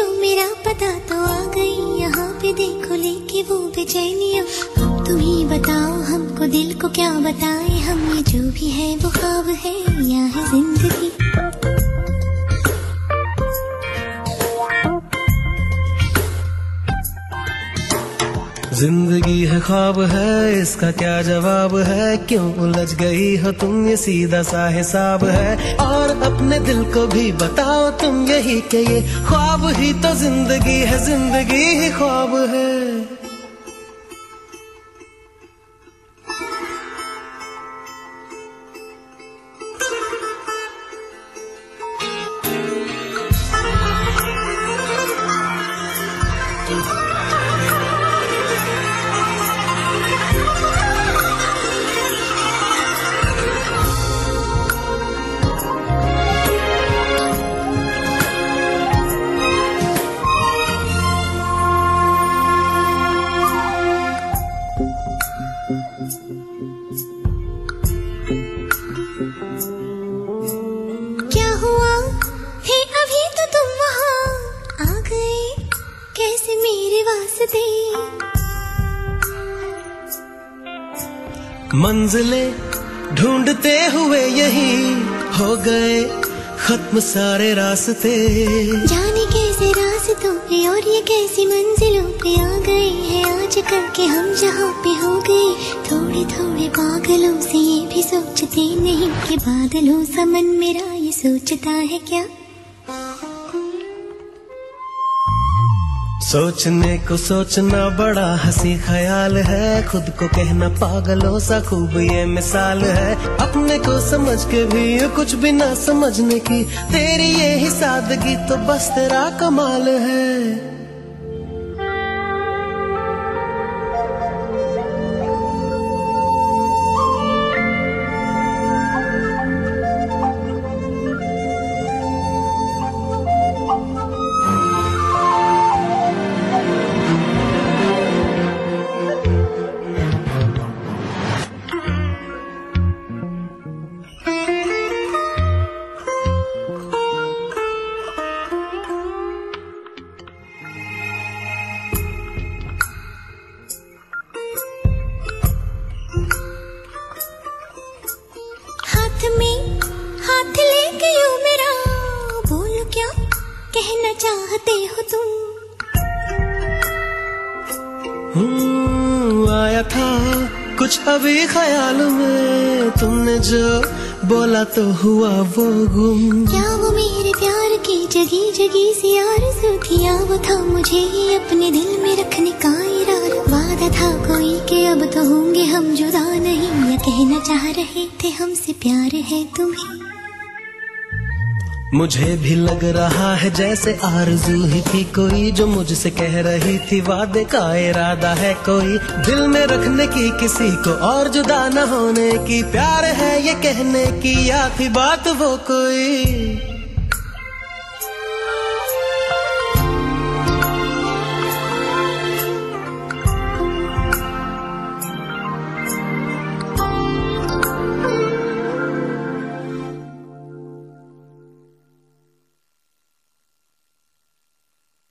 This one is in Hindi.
जो मेरा पता तो आ गई यहाँ पे, देखो लेके वो बेचैनियाँ। अब तुम ही बताओ हमको, दिल को क्या बताए हम, ये जो भी है वो ख्वाब है या है जिंदगी। जिंदगी है ख्वाब है, इसका क्या जवाब है, क्यों उलझ गई हो तुम, ये सीधा सा हिसाब है। और अपने दिल को भी बताओ तुम यही कि ये ख्वाब ही तो जिंदगी है, जिंदगी ही ख्वाब है। क्या हुआ है अभी तो तुम वहाँ आ गए, कैसे मेरे वास्ते। मंजिलें ढूंढते हुए यही हो गए खत्म सारे रास्ते। जाने कैसे रास्तों पे और ये कैसी मंजिलों पे आ गए हैं आज करके हम जहाँ पे हो गए। थोड़े थोड़े पागलों से ये भी सोचते नहीं कि बादलों सा मन मेरा ये सोचता है क्या। सोचने को सोचना बड़ा हंसी ख्याल है, खुद को कहना पागलों सा खूब ये मिसाल है। अपने को समझ के भी कुछ भी ना समझने की तेरी ये ही सादगी तो बस तेरा कमाल है। में हाथ लेके यूं मेरा बोलो क्या कहना चाहते हो तुम। आया था कुछ अभी ख्याल में, तुमने जो बोला तो हुआ वो गुम। क्या वो मेरे प्यार की जगी जगी सी आरज़ू थी, या वो था मुझे ही अपने दिल में रखने का इरादा। वादा था कोई कि अब तो होंगे हम जुदा नहीं, या कहना चाह रहे थे हमसे प्यार है तुम्हें। मुझे भी लग रहा है जैसे आरज़ू ही थी कोई, जो मुझसे कह रही थी वादे का इरादा है कोई। दिल में रखने की किसी को और जुदा न होने की, प्यार है ये कहने की, या थी बात वो कोई।